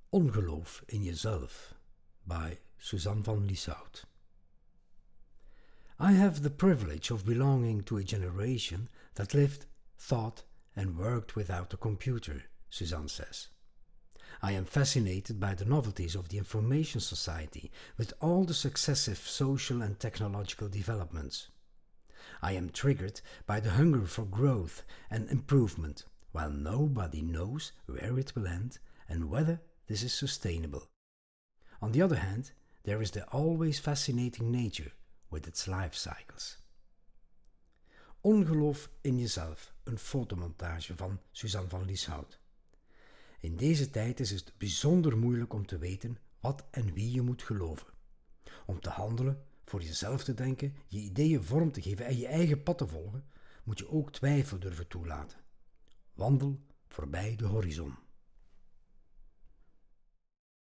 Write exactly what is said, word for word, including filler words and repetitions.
Ongeloof in jezelf by Suzanne van Lieshout. I have the privilege of belonging to a generation that lived, thought and worked without a computer, Suzanne says. I am fascinated by the novelties of the information society with all the successive social and technological developments. I am triggered by the hunger for growth and improvement, while nobody knows where it will end and whether this is sustainable. On the other hand, there is the always fascinating nature with its life cycles. Ongeloof in jezelf, een fotomontage van Suzanne van Lieshout. In deze tijd is het bijzonder moeilijk om te weten wat en wie je moet geloven. Om te handelen, voor jezelf te denken, je ideeën vorm te geven en je eigen pad te volgen, moet je ook twijfel durven toelaten. Wandel voorbij de horizon.